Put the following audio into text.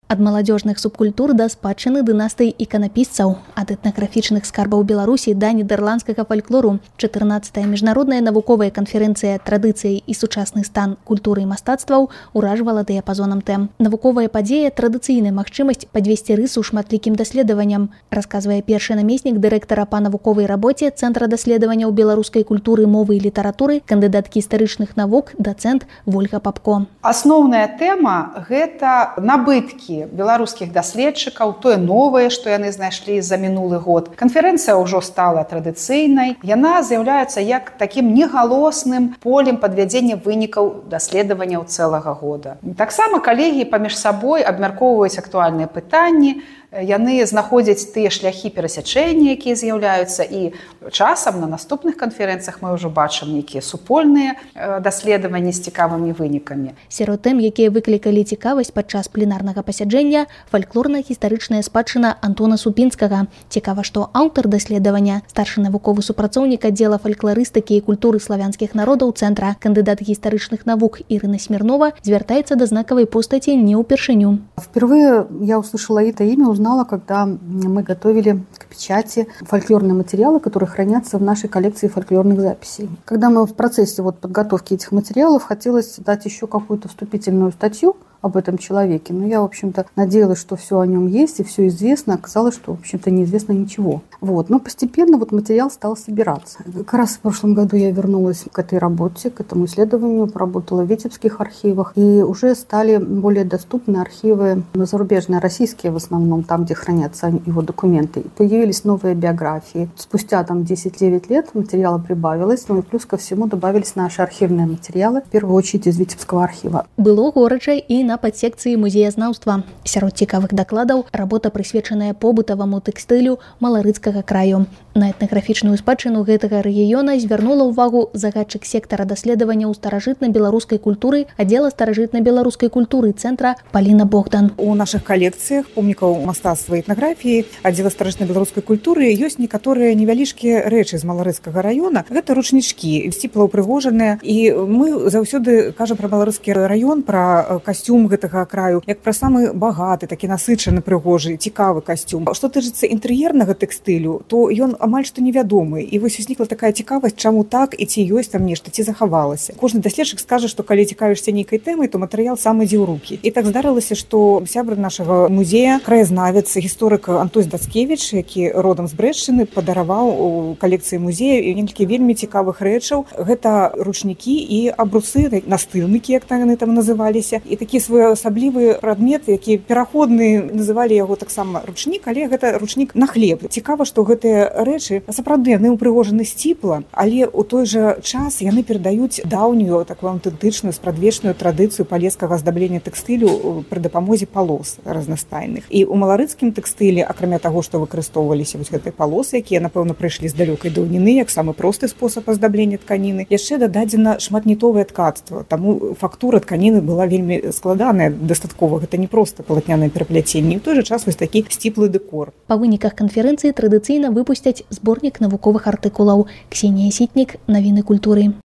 Ад маладзёжных субкультур да спадчыны дынастый іканапісцаў, ад этнаграфічных скарбаў Беларусі да нідэрландскага фальклору. 14-я міжнародная навуковая канферэнцыя «Традыцыі і сучасны стан культуры і мастацтваў» уражвала дыяпазонам тэм. Навуковая падзея – традыцыйная магчымасць падвесці рысу шматлікім даследаванням, расказвае першы намеснік дырэктара па навуковай рабоце Цэнтра даследаванняў беларускай культуры, мовы і літаратуры, кандыдат гістарычных навук, дацэнт Вольга Папко. Асноўная тэма – гэта набыткі беларускіх даследчыкаў, тое новае, што яны знайшлі за мінулы год. Канферэнцыя ўжо стала традыцыйнай. Яна з'яўляецца як такім негалосным полем падвядзення вынікаў даследаванняў цэлага года. Таксама калегі паміж сабой абмяркоўваюць актуальныя пытанні, яны знаходзяць тыя шляхі перасячэння, якія з'яўляюцца, і часам на наступных канферэнцыях мы ўжо бачым нейкія супольныя даследаванні з цікавымі вынікамі. Сярод тэм, якія выклікалі цікавасць падчас пленарнага пасяджэння, фальклорна-гістарычная спадчына Антона Супінскага. Цікава, што аўтар даследавання, старшы навуковы супрацоўнік аддзела фальклорыстыкі і культуры славянскіх народаў Цэнтра, кандыдат гістарычных навук Ірына Смірнова, звяртаецца да знакавай постаці не ўпершыню. Впервые я услышала это имя, узнала, когда мы готовили к печати фольклорные материалы, которые хранятся в нашей коллекции фольклорных записей. Когда мы в процессе подготовки этих материалов, хотелось дать еще какую-то вступительную статью об этом человеке. Но я, в общем-то, надеялась, что все о нем есть и все известно. Оказалось, что, в общем-то, неизвестно ничего. Но постепенно материал стал собираться. Как раз в прошлом году я вернулась к этой работе, к этому исследованию, поработала в Витебских архивах, и уже стали более доступны архивы зарубежные, российские в основном, там, где хранятся его документы. И появились новые биографии. Спустя 10-9 лет материала прибавилось, и плюс ко всему добавились наши архивные материалы, в первую очередь из Витебского архива. Было горача і на падсекцыі музеязнаўства. Сярод цікавых дакладаў работа, прысвечаная побытаваму тэкстылю маларыцкага краю. На этнаграфічную спадчыну гэтага рэгіёна звярнула ўвагу загадчык сектара даследаванняў старажытна-беларускай культуры аддзела старажытна-беларускай культуры Цэнтра Паліна Богдан. У нашых калекцыях помнікаў мастацтва і этнаграфіі аддзела старажытна-беларускай культуры ёсць некаторыя невялічкія рэчы з маларыцкага раёна. Гэта ручнічкі, сціпла ўпрыгожаныя. І мы заўсёды кажам пра маларыцкі раён, пра касцюм гэтага краю, як пра самы багаты, такі насычаны, прыгожы, цікавы касцюм. Што тычыцца інтэр'ернага тэкстылю, то ён амаль што невядомы. І узнікла такая цікавасць, чаму так, і ці ёсць там нешта, ці захавалася. Кожны даследчык скажа, што калі цікавішся нейкай тэмай, то матэрыял сам ідзе ў рукі. І так здарылася, што сябра нашага музея, краязнавец, гісторык Антось Дацкевіч, які родам з Брэшчыны, падараваў у калекцыі музея і некалькі вельмі цікавых рэчаў. Гэта ручнікі і абрусы, настылнікі, як яны там называліся. І такі своеасаблівы прадмет, які пераходны, называлі яго таксама ручнік, але гэта ручнік на хлеб. Цікава, што гэтыя рэчы сапраўды яны ўпрыгожаны сціпла, але ў той жа час яны перадаюць даўнюю, такую аўтэнтычную, спрадвечную традыцыю палескага аздаблення тэкстылю пры дапамозе палос разнастайных. І ў маларыцкім тэкстылі, акрамя таго, што выкарыстоўваліся гэтыя палосы, якія, напэўна, прыйшлі з далёкай даўніны, як самы просты спосаб аздаблення тканіны, яшчэ дададзена шматнітовае ткацтва. Таму фактура тканіны была вельмі складаная дастаткова, гэта не проста палатнянае перапляценне, і ў той жа час вось такі сціплы дэкор. Па выніках канферэнцыі традыцыйна выпусцяць зборнік навуковых артыкулаў. Ксенія Сітнік, навіны культуры.